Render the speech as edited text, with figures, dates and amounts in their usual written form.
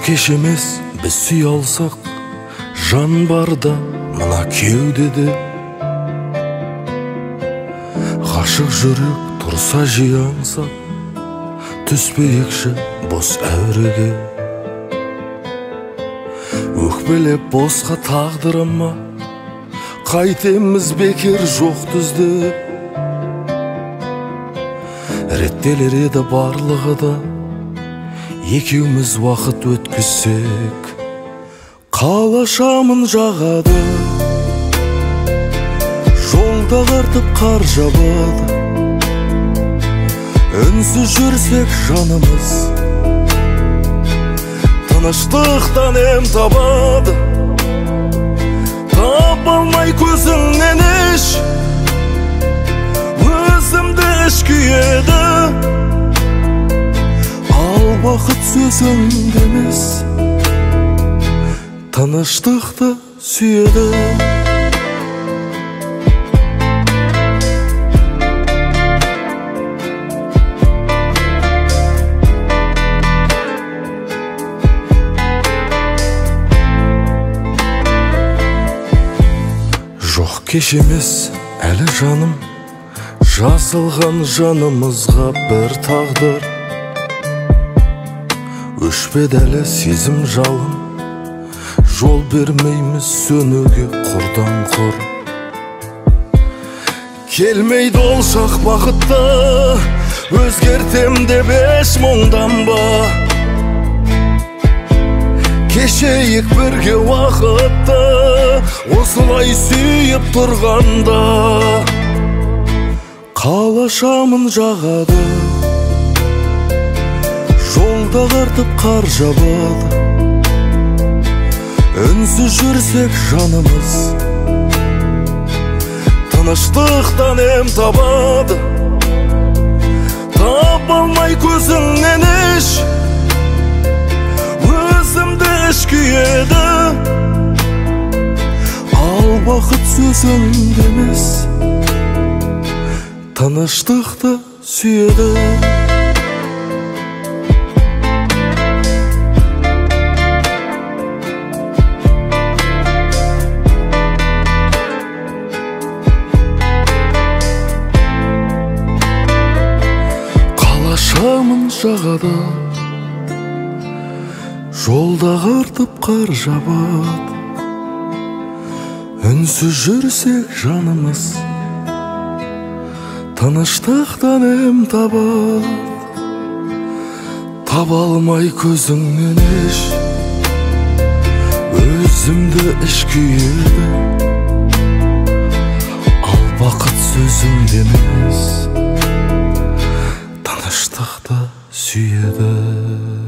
кеш емес біз сүй алсақ, жан барда мына кеудеде. Ғашық жүрек тұрса жиаңса, түспейікші бос әуреге. Өкпелеп босқа тағдырыма, қайтеміз бекер жоқ түзде. Реттелер еді барлығы да, екеуміз уақыт өткізсек. Қалашамын жағады, жолда қартып қар жабады. Үнсіз жүрсек жанымыз, тыныштықтан ем табады. Таба алмай көзіңнен еш, өзімді іш күйеді. Ал бақыт сөзіңді емес, тыныштықты сүйеді. Жоқ кеш емес әлі жаным, жазылған жанымызға бір тағдыр. Өшпеді әлі сезім жалын, жол бермейміз сөнуге құрдан құр. Келмейді ол шақ бақытты, өзгертем деп еш мұңданба. Кешейік бірге уақытты, осылай сүйіп тұрғанда. Қалашамын жағады, жолда қартып қар жабады. Үнсіз жүрсек жанымыз, тыныштықтан ем табады. Таба алмай көзіңнен еш, өзімді іш күйеді. Ал бақыт сөзіңді емес, тыныштықты сүйеді. Қалашамын жағады, жолда қартып қар жабады. Үнсіз жүрсек жанымыз, тыныштықтан ем табады. Таба алмай көзіңнен еш, өзімді іш күйеді. Ал бақыт сөзіңді емес, тыныштықты сүйеді.